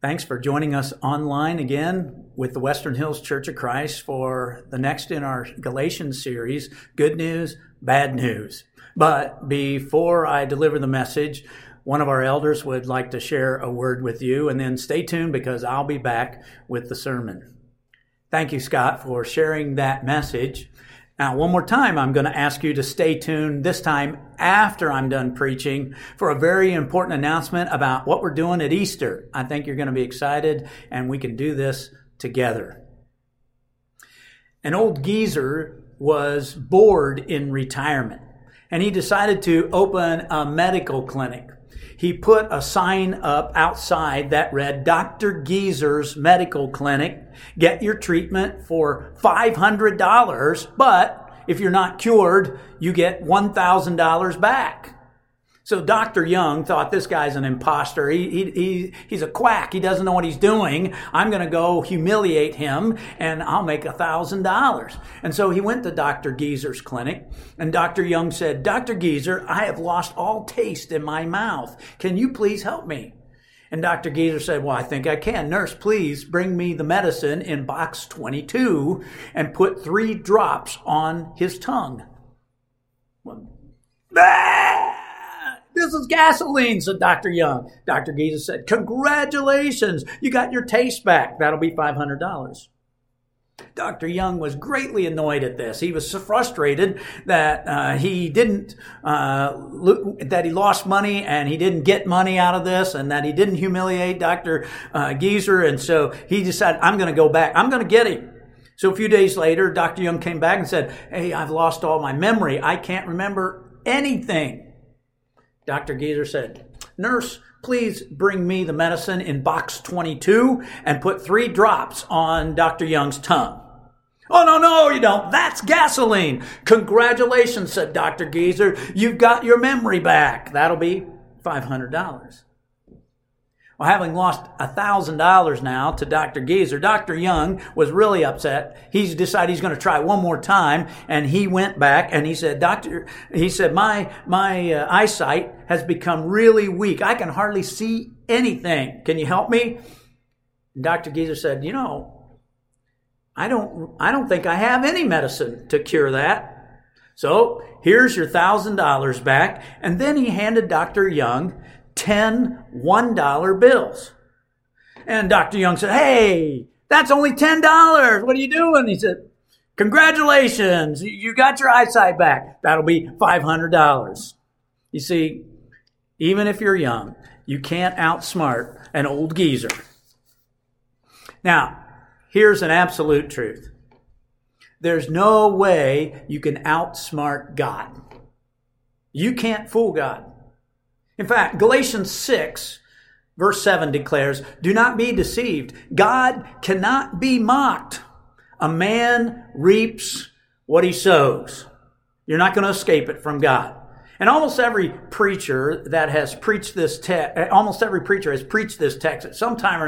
Thanks for joining us online again with the Western Hills Church of Christ for the next in our Galatians series, Good News, Bad News. But before I deliver the message, one of our elders would like to share a word with you, and then stay tuned because I'll be back with the sermon. Thank you, Scott, for sharing that message. Now, one more time, I'm going to ask you to stay tuned this time after I'm done preaching for a very important announcement about what we're doing at Easter. I think you're going to be excited, and we can do this together. An old geezer was bored in retirement, and he decided to open a medical clinic. He put a sign up outside that read, Dr. Geezer's Medical Clinic. Get your treatment for $500, but if you're not cured, you get $1,000 back. So Dr. Young thought this guy's an imposter. He's a quack. He doesn't know what he's doing. I'm going to go humiliate him and I'll make $1,000. And so he went to Dr. Geezer's clinic, and Dr. Young said, Dr. Geezer, I have lost all taste in my mouth. Can you please help me? And Dr. Geezer said, well, I think I can. Nurse, please bring me the medicine in box 22 and put 3 drops on his tongue. This is gasoline, said Dr. Young. Dr. Geezer said, congratulations, you got your taste back. That'll be $500. Dr. Young was greatly annoyed at this. He was so frustrated that he lost money and he didn't get money out of this, and that he didn't humiliate Dr. Geezer. And so he decided, I'm going to go back. I'm going to get him. So a few days later, Dr. Young came back and said, hey, I've lost all my memory. I can't remember anything. Dr. Geezer said, nurse, please bring me the medicine in box 22 and put 3 drops on Dr. Young's tongue. Oh, no, you don't. That's gasoline. Congratulations, said Dr. Geezer. You've got your memory back. That'll be $500. Well, having lost $1,000 now to Dr. Geezer, Dr. Young was really upset. He's decided he's going to try one more time, and he went back and he said, my eyesight has become really weak. I can hardly see anything. Can you help me? And Dr. Geezer said, I don't think I have any medicine to cure that. So here's your $1,000 back. And then he handed Dr. Young 10 $1 bills. And Dr. Young said, hey, that's only $10. What are you doing? He said, congratulations, you got your eyesight back. That'll be $500. You see, even if you're young, you can't outsmart an old geezer. Now, here's an absolute truth. There's no way you can outsmart God. You can't fool God. In fact, Galatians 6, verse 7 declares, do not be deceived. God cannot be mocked. A man reaps what he sows. You're not going to escape it from God. And almost every preacher that has preached this text, at some time or